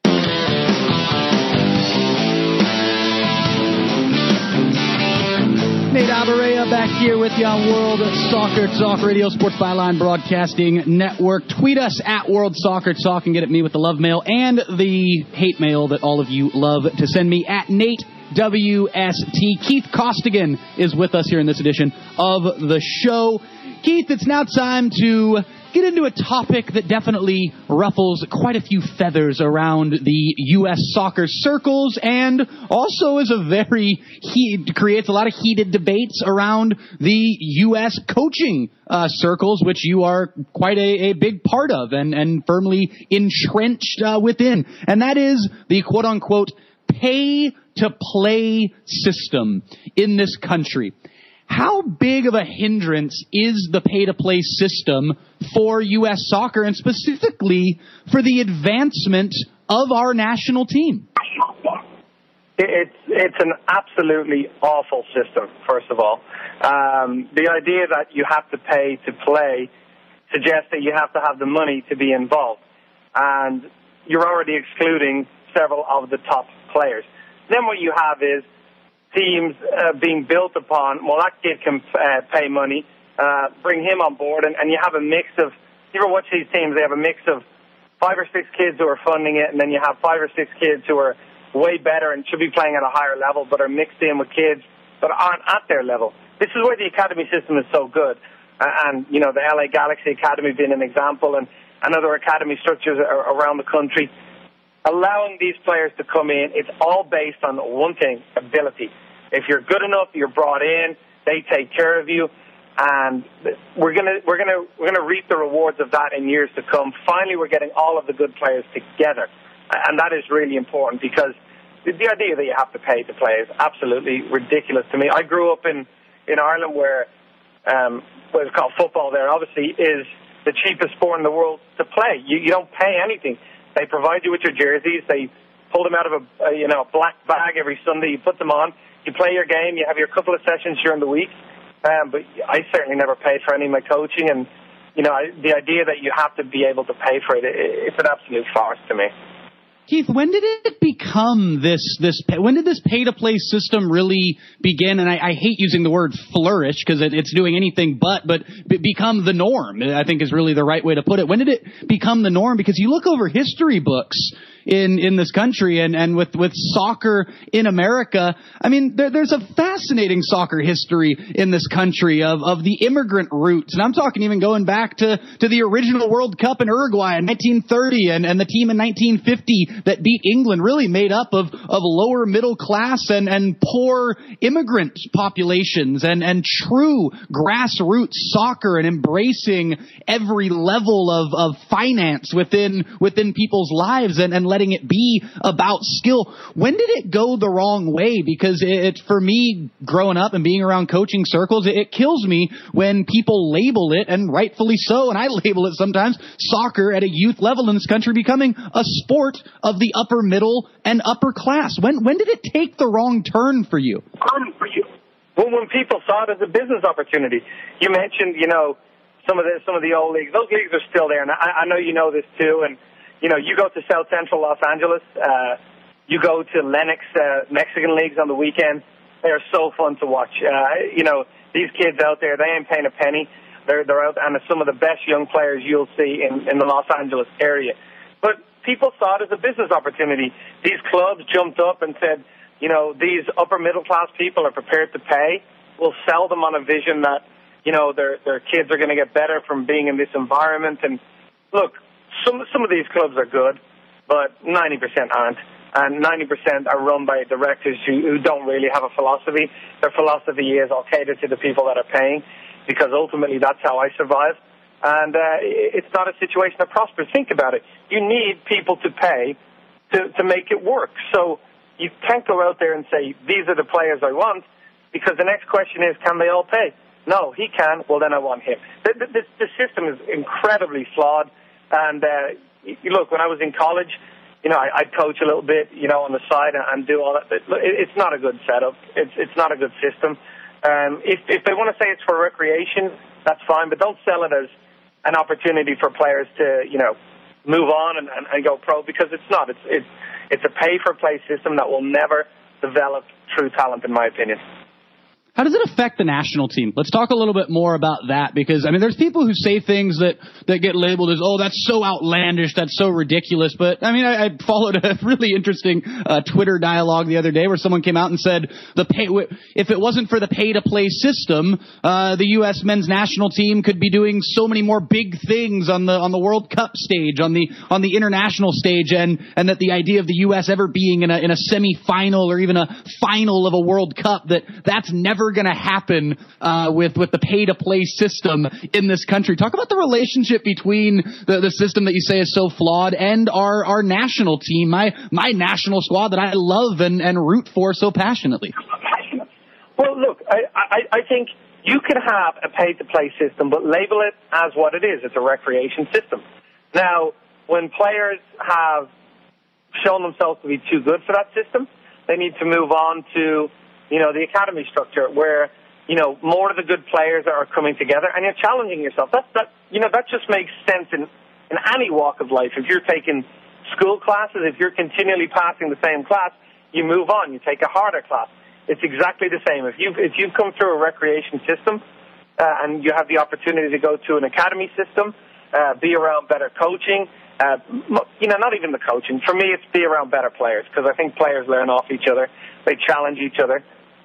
Nate Abaurrea back here with you on World Soccer Talk Radio, Sports Byline Broadcasting Network. Tweet us at World Soccer Talk and get at me with the love mail and the hate mail that all of you love to send me at Nate W S T. Keith Costigan is with us here in this edition of the show. Keith, it's now time to get into a topic that definitely ruffles quite a few feathers around the U S soccer circles and also is a very heat, creates a lot of heated debates around the U S coaching uh, circles, which you are quite a, a big part of and, and firmly entrenched uh, within. And that is the quote-unquote pay-to-play system in this country. How big of a hindrance is the pay-to-play system for U S soccer, and specifically for the advancement of our national team? It's it's an absolutely awful system, first of all. Um, the idea that you have to pay to play suggests that you have to have the money to be involved. And you're already excluding several of the top players. Then what you have is teams uh, being built upon, well, that kid can uh, pay money, uh, bring him on board, and, and you have a mix of, you ever watch these teams, they have a mix of five or six kids who are funding it, and then you have five or six kids who are way better and should be playing at a higher level, but are mixed in with kids that aren't at their level. This is where the academy system is so good. Uh, and, you know, the L A Galaxy Academy being an example, and, and other academy structures are around the country. Allowing these players to come in, it's all based on one thing, ability. If you're good enough, you're brought in, they take care of you, and we're gonna we're gonna we're gonna reap the rewards of that in years to come. Finally, we're getting all of the good players together, and that is really important, because the, the idea that you have to pay to play is absolutely ridiculous to me. I grew up in in Ireland, where um, what is called football there obviously is the cheapest sport in the world to play. You you don't pay anything. They provide you with your jerseys. They pull them out of a, a you know black bag every Sunday. You put them on. You play your game. You have your couple of sessions during the week. Um, but I certainly never paid for any of my coaching. And you know I, the idea that you have to be able to pay for it, it it's an absolute farce to me. Keith, when did it become this, this, when did this pay-to-play system really begin? And I, I hate using the word flourish, because it, it's doing anything but, but become the norm, I think is really the right way to put it. When did it become the norm? Because you look over history books in, in this country, and, and with, with soccer in America, I mean, there, there's a fascinating soccer history in this country of, of the immigrant roots. And I'm talking even going back to, to the original World Cup in Uruguay in nineteen thirty, and, and the team in nineteen fifty that beat England, really made up of, of lower middle class and, and poor immigrant populations, and, and true grassroots soccer, and embracing every level of, of finance within, within people's lives, and, and letting it be about skill. When did it go the wrong way? Because it, it for me, growing up and being around coaching circles, it, it kills me when people label it, and rightfully so, and I label it sometimes, soccer at a youth level in this country becoming a sport of the upper middle and upper class. When when did it take the wrong turn for you? For you. Well, when people saw it as a business opportunity. You mentioned, you know, some of the some of the old leagues. Those leagues are still there, and I, I know you know this too. And you know, you go to South Central Los Angeles, uh, you go to Lennox uh, Mexican leagues on the weekends. They are so fun to watch. Uh, you know, these kids out there, they ain't paying a penny. They're they're out, and some of the best young players you'll see in, in the Los Angeles area. But people saw it as a business opportunity. These clubs jumped up and said, you know, these upper middle class people are prepared to pay. We'll sell them on a vision that, you know, their their kids are going to get better from being in this environment. And look, some some of these clubs are good, but ninety percent aren't. And ninety percent are run by directors who, who don't really have a philosophy. Their philosophy is, I'll cater to the people that are paying, because ultimately that's how I survive. And uh, it's not a situation that prospers. Think about it. You need people to pay to, to make it work. So you can't go out there and say, these are the players I want, because the next question is, can they all pay? No, he can. Well, then I want him. The, the, the system is incredibly flawed. And uh, you look, when I was in college, you know, I, I'd coach a little bit, you know, on the side and, and do all that. But it, it's not a good setup. It's it's not a good system. Um, if if they want to say it's for recreation, that's fine, but don't sell it as an opportunity for players to, you know, move on and, and, and go pro, because it's not. It's it's it's a pay-for-play system that will never develop true talent, in my opinion. How does it affect the national team? Let's talk a little bit more about that, because, I mean, there's people who say things that, that get labeled as, oh, that's so outlandish, that's so ridiculous. But, I mean, I, I followed a really interesting uh, Twitter dialogue the other day where someone came out and said, the pay, if it wasn't for the pay-to-play system, uh, the U S men's national team could be doing so many more big things on the on the World Cup stage, on the on the international stage, and, and that the idea of the U S ever being in a, in a semi-final or even a final of a World Cup, that that's never going to happen uh, with with the pay-to-play system in this country. Talk about the relationship between the, the system that you say is so flawed and our our national team, my my national squad that I love and, and root for so passionately. Well, look, I, I, I think you can have a pay-to-play system, but label it as what it is. It's a recreation system. Now, when players have shown themselves to be too good for that system, they need to move on to, you know, the academy structure where, you know, more of the good players are coming together and you're challenging yourself. That, that, you know, that just makes sense in, in any walk of life. If you're taking school classes, if you're continually passing the same class, you move on. You take a harder class. It's exactly the same. If you've, if you've come through a recreation system uh, and you have the opportunity to go to an academy system, uh, be around better coaching, uh, you know, not even the coaching. For me, it's be around better players because I think players learn off each other. They challenge each other.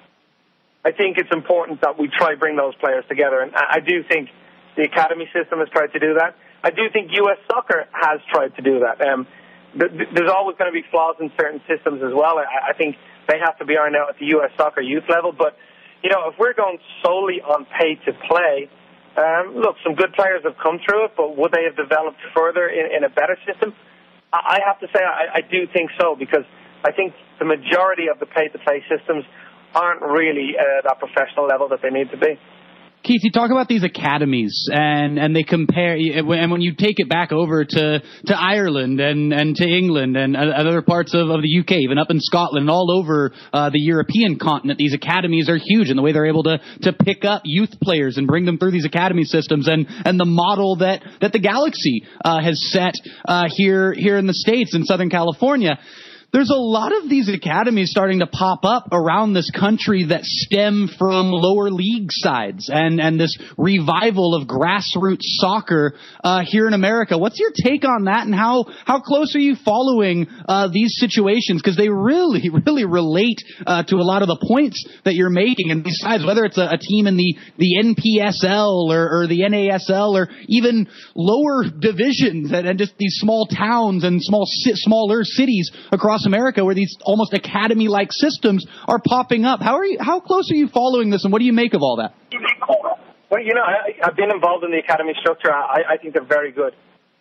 I think it's important that we try to bring those players together, and I do think the academy system has tried to do that. I do think U S Soccer has tried to do that. Um, th- th- there's always going to be flaws in certain systems as well. I, I think they have to be ironed out at the U S Soccer youth level. But, you know, if we're going solely on pay-to-play, um, look, some good players have come through it, but would they have developed further in, in a better system? I, I have to say I, I do think so, because I think the majority of the pay-to-play systems aren't really at that professional level that they need to be. Keith, you talk about these academies, and, and they compare, and when you take it back over to, to Ireland and, and to England and other parts of, of the U K, even up in Scotland, and all over uh, the European continent, these academies are huge in the way they're able to, to pick up youth players and bring them through these academy systems, and, and the model that, that the Galaxy uh, has set uh, here, here in the States, in Southern California. There's a lot of these academies starting to pop up around this country that stem from lower league sides and, and this revival of grassroots soccer uh, here in America. What's your take on that, and how, how close are you following uh, these situations? Because they really, really relate uh, to a lot of the points that you're making. And besides, whether it's a, a team in the, the N P S L or, or the N A S L or even lower divisions and, and just these small towns and small smaller cities across America where these almost academy-like systems are popping up. How are you? How close are you following this, and what do you make of all that? Well, you know, I, I've been involved in the academy structure. I, I think they're very good.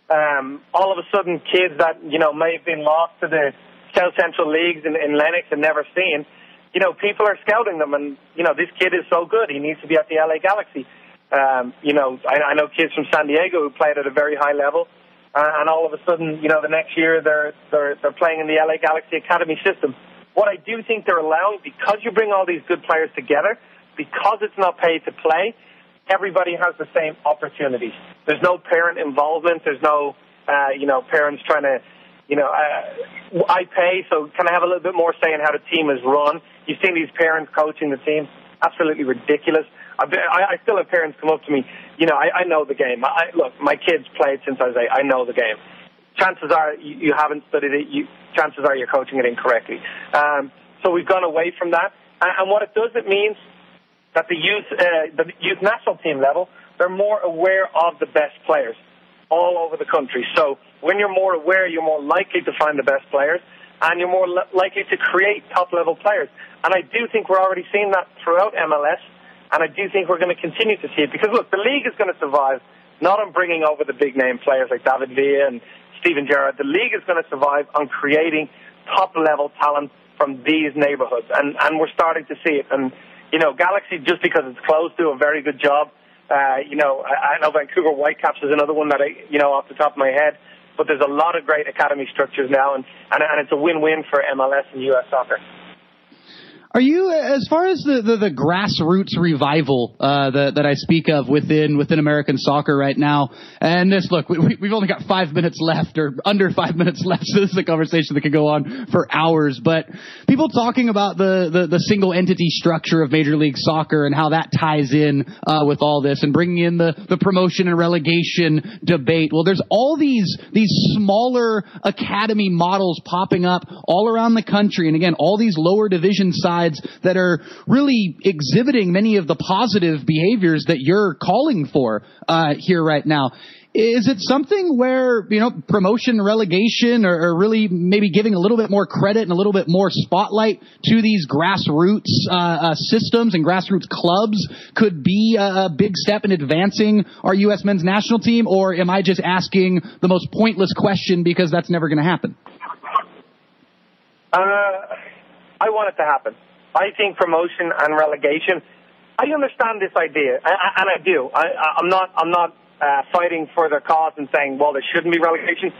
Um, all of a sudden, kids that, you know, may have been lost to the South Central leagues in, in Lennox and never seen, you know, people are scouting them, and, you know, this kid is so good. He needs to be at the L A Galaxy. Um, you know, I, I know kids from San Diego who played at a very high level. Uh, and all of a sudden, you know, the next year they're, they're they're playing in the L A Galaxy Academy system. What I do think they're allowing, because you bring all these good players together, because it's not paid to play, everybody has the same opportunities. There's no parent involvement. There's no, uh, you know, parents trying to, you know, uh, I pay, so can I have a little bit more say in how the team is run? You've seen these parents coaching the team. Absolutely ridiculous. I've been, I, I still have parents come up to me, you know, I, I know the game. I, look, my kids played since I was eight. I know the game. Chances are you, you haven't studied it. You, chances are you're coaching it incorrectly. Um, so we've gone away from that. And, and what it does, it means that the youth, uh, the youth national team level, they're more aware of the best players all over the country. So when you're more aware, you're more likely to find the best players, and you're more li- likely to create top-level players. And I do think we're already seeing that throughout M L S. And I do think we're going to continue to see it, because, look, the league is going to survive not on bringing over the big-name players like David Villa and Steven Gerrard. The league is going to survive on creating top-level talent from these neighborhoods, and, and we're starting to see it. And, you know, Galaxy, just because it's close, do a very good job. Uh, you know, I, I know Vancouver Whitecaps is another one that I, you know, off the top of my head. But there's a lot of great academy structures now, and, and, and it's a win-win for M L S and U S Soccer. Are you, as far as the, the, the grassroots revival uh, that, that I speak of within within American soccer right now, and this, look, we, we've only got five minutes left, or under five minutes left, so this is a conversation that could go on for hours, but people talking about the, the, the single entity structure of Major League Soccer and how that ties in uh, with all this, and bringing in the, the promotion and relegation debate. Well, there's all these, these smaller academy models popping up all around the country, and again, all these lower division sides that are really exhibiting many of the positive behaviors that you're calling for uh, here right now. Is it something where, you know, promotion, relegation, or, or really maybe giving a little bit more credit and a little bit more spotlight to these grassroots uh, uh, systems and grassroots clubs could be a, a big step in advancing our U S men's national team? Or am I just asking the most pointless question because that's never going to happen? Uh, I want it to happen. I, I think promotion and relegation, I understand this idea, and I do. I, I'm not, I'm not uh, fighting for their cause and saying, well, there shouldn't be relegation.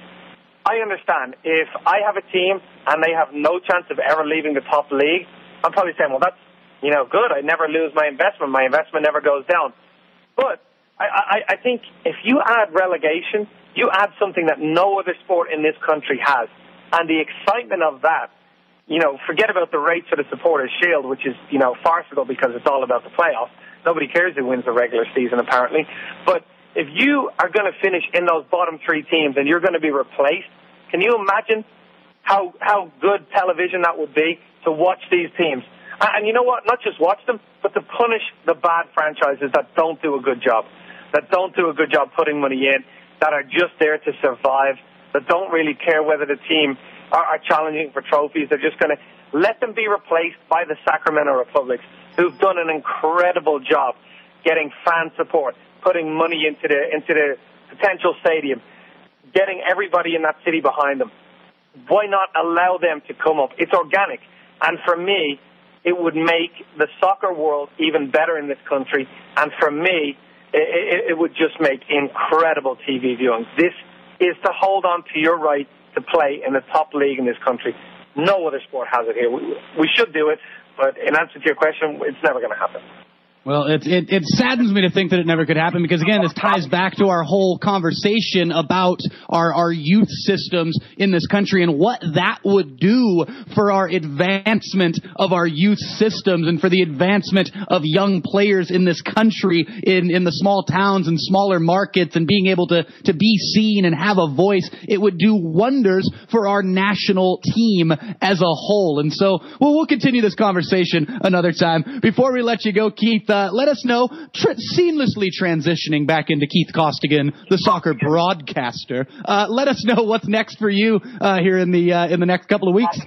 I understand. If I have a team and they have no chance of ever leaving the top league, I'm probably saying, well, that's, you know, good. I never lose my investment. My investment never goes down. But I, I, I think if you add relegation, you add something that no other sport in this country has. And the excitement of that, you know, forget about the race for the Supporters' Shield, which is, you know, farcical because it's all about the playoffs. Nobody cares who wins the regular season, apparently. But if you are going to finish in those bottom three teams and you're going to be replaced, can you imagine how how good television that would be to watch these teams? And you know what? Not just watch them, but to punish the bad franchises that don't do a good job, that don't do a good job putting money in, that are just there to survive, that don't really care whether the team are, are challenging for trophies. They're just going to let them be replaced by the Sacramento Republics, who've done an incredible job getting fan support, putting money into the into the potential stadium, getting everybody in that city behind them. Why not allow them to come up? It's organic. And for me, it would make the soccer world even better in this country. And for me, it, it, it would just make incredible T V viewing. This is to hold on to your right to play in the top league in this country. No other sport has it here. We, we should do it, but in answer to your question, it's never going to happen. Well, it, it it saddens me to think that it never could happen because, again, this ties back to our whole conversation about our, our youth systems in this country and what that would do for our advancement of our youth systems and for the advancement of young players in this country in, in the small towns and smaller markets and being able to, to be seen and have a voice. It would do wonders for our national team as a whole. And so well, we'll continue this conversation another time. Before we let you go, Keith, Uh, let us know, tr- seamlessly transitioning back into Keith Costigan, the soccer broadcaster. Uh, let us know what's next for you uh, here in the uh, in the next couple of weeks.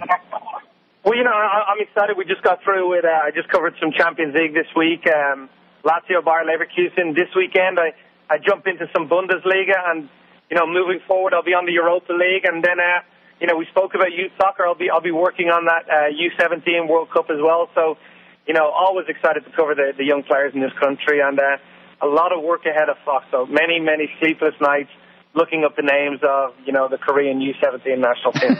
Well, you know, I- I'm excited. We just got through with, uh, I just covered some Champions League this week. Um, Lazio, Bayer Leverkusen. This weekend, I, I jump into some Bundesliga, and, you know, moving forward, I'll be on the Europa League, and then, uh, you know, we spoke about youth soccer. I'll be I'll be working on that uh, U seventeen World Cup as well. So, you know, always excited to cover the, the young players in this country, and uh, a lot of work ahead of Fox. So many, many sleepless nights looking up the names of, you know, the Korean U seventeen national team.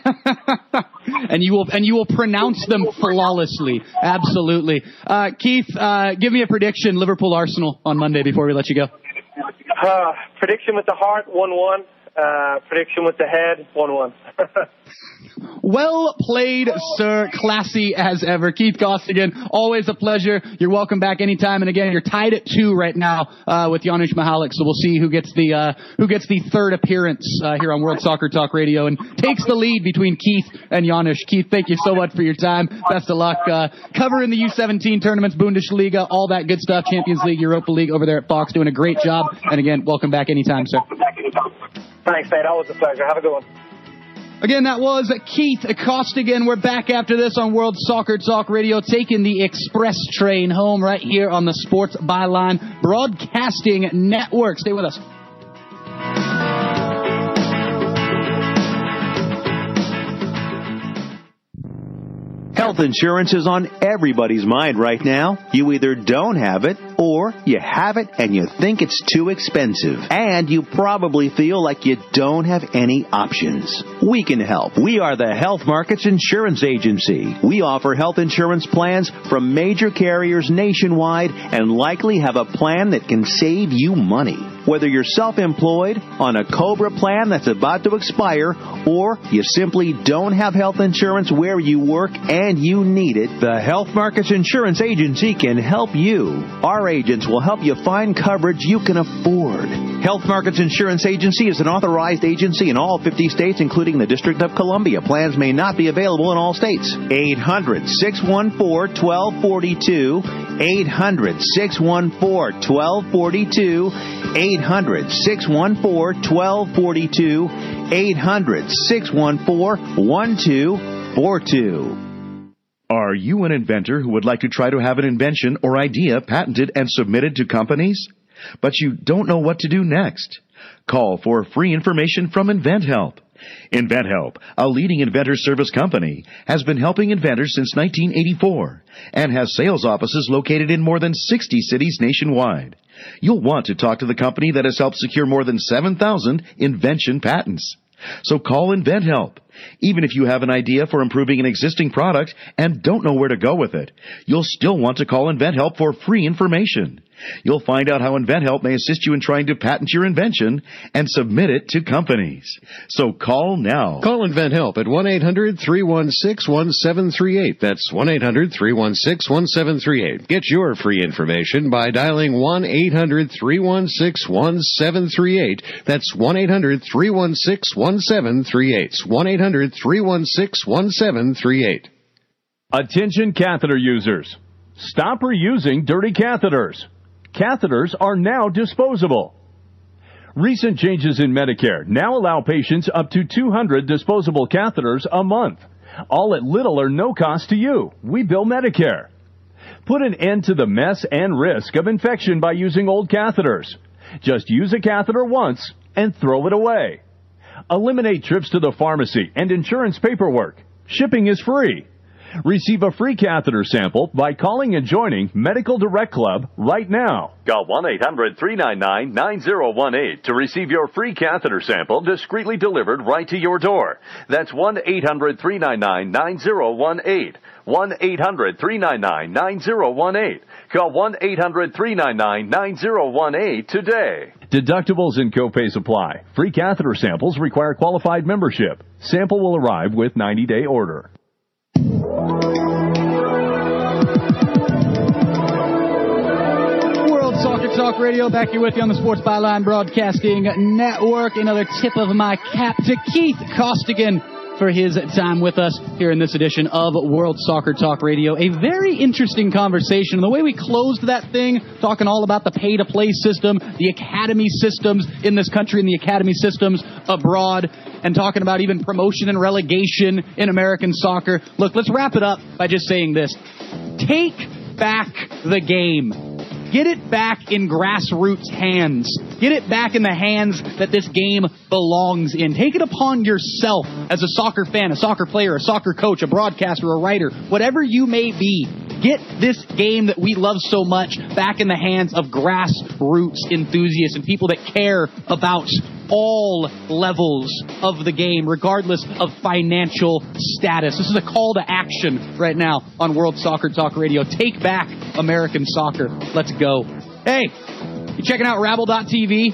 and you will and you will pronounce them flawlessly. Absolutely. Uh, Keith, uh, give me a prediction, Liverpool Arsenal on Monday before we let you go. Uh, prediction with the heart, one one. Uh, prediction with the head, one one. Well played, sir. Classy as ever. Keith Costigan, always a pleasure. You're welcome back anytime. And again, you're tied at two right now uh, with Janusz Mihalik. So we'll see who gets the uh, who gets the third appearance uh, here on World Soccer Talk Radio and takes the lead between Keith and Janusz. Keith, thank you so much for your time. Best of luck uh, covering the U seventeen tournaments, Bundesliga, all that good stuff. Champions League, Europa League over there at Fox, doing a great job. And again, welcome back anytime, sir. Thanks, mate. Always a pleasure. Have a good one. Again, that was Keith Costigan. We're back after this on World Soccer Talk Radio, taking the express train home right here on the Sports Byline Broadcasting Network. Stay with us. Health insurance is on everybody's mind right now. You either don't have it or you have it and you think it's too expensive. And you probably feel like you don't have any options. We can help. We are the Health Markets Insurance Agency. We offer health insurance plans from major carriers nationwide and likely have a plan that can save you money. Whether you're self-employed, on a COBRA plan that's about to expire, or you simply don't have health insurance where you work and you need it, the Health Markets Insurance Agency can help you. Our agents will help you find coverage you can afford. Health Markets Insurance Agency is an authorized agency in all fifty states, including the District of Columbia. Plans may not be available in all states. eight hundred, six one four, one two four two. eight hundred, six one four, one two four two. eight hundred, six one four, one two four two. eight hundred, six one four, one two four two. Are you an inventor who would like to try to have an invention or idea patented and submitted to companies? But you don't know what to do next? Call for free information from InventHelp. InventHelp, a leading inventor service company, has been helping inventors since nineteen eighty-four and has sales offices located in more than sixty cities nationwide. You'll want to talk to the company that has helped secure more than seven thousand invention patents. So call InventHelp. Even if you have an idea for improving an existing product and don't know where to go with it, you'll still want to call InventHelp for free information. You'll find out how InventHelp may assist you in trying to patent your invention and submit it to companies. So call now. Call InventHelp at one eight hundred three one six one seven three eight. That's one eight hundred three one six one seven three eight. Get your free information by dialing one eight hundred three one six one seven three eight. That's one eight hundred three one six one seven three eight. one eight hundred three one six one seven three eight. Attention catheter users. Stop reusing dirty catheters. Catheters are now disposable. Recent changes in Medicare now allow patients up to two hundred disposable catheters a month, all at little or no cost to you. We bill Medicare. Put an end to the mess and risk of infection by using old catheters. Just use a catheter once and throw it away. Eliminate trips to the pharmacy and insurance paperwork. Shipping is free. Receive a free catheter sample by calling and joining Medical Direct Club right now. Call one eight hundred three nine nine nine zero one eight to receive your free catheter sample discreetly delivered right to your door. That's one eight hundred three nine nine nine zero one eight. one eight hundred three nine nine nine zero one eight. Call one eight hundred three nine nine nine zero one eight today. Deductibles and copays apply. Free catheter samples require qualified membership. Sample will arrive with ninety day order. World Soccer Talk Radio, back here with you on the Sports Byline Broadcasting Network. Another tip of my cap to Keith Costigan for his time with us here in this edition of World Soccer Talk Radio. A very interesting conversation. The way we closed that thing, talking all about the pay-to-play system, the academy systems in this country and the academy systems abroad, and talking about even promotion and relegation in American soccer. Look, let's wrap it up by just saying this. Take back the game. Get it back in grassroots hands. Get it back in the hands that this game belongs in. Take it upon yourself as a soccer fan, a soccer player, a soccer coach, a broadcaster, a writer, whatever you may be. Get this game that we love so much back in the hands of grassroots enthusiasts and people that care about all levels of the game, regardless of financial status. This is a call to action right now on World Soccer Talk Radio. Take back American soccer. Let's go. Hey, you checking out Rabble dot T V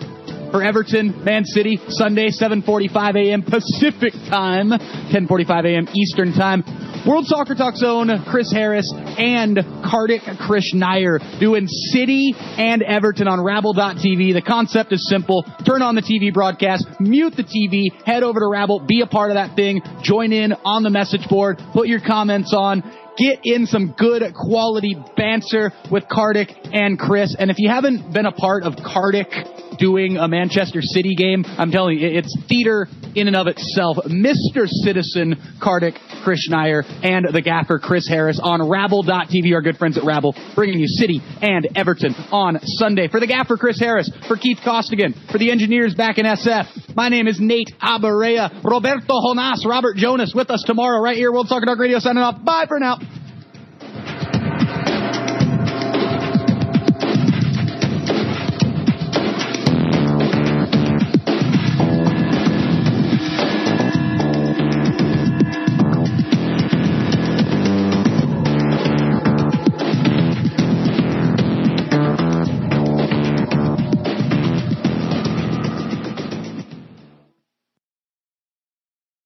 for Everton, Man City, Sunday, seven forty-five a.m. Pacific time, ten forty-five a.m. Eastern time. World Soccer Talk's own Chris Harris and Kartik Krishnaiyer doing City and Everton on Rabble dot T V. The concept is simple. Turn on the T V broadcast, mute the T V, head over to Rabble, be a part of that thing, join in on the message board, put your comments on, get in some good quality banter with Kartik and Chris. And if you haven't been a part of Kartik doing a Manchester City game, I'm telling you, it's theater in and of itself. Mister Citizen Kartik Krishnaiyer and the gaffer Chris Harris on Rabble dot T V, our good friends at Rabble, bringing you City and Everton on Sunday. For the gaffer Chris Harris, for Keith Costigan, for the engineers back in S F, my name is Nate Abarea. Roberto Jonas, Robert Jonas with us tomorrow right here, World Soccer Talk Radio, signing off. Bye for now.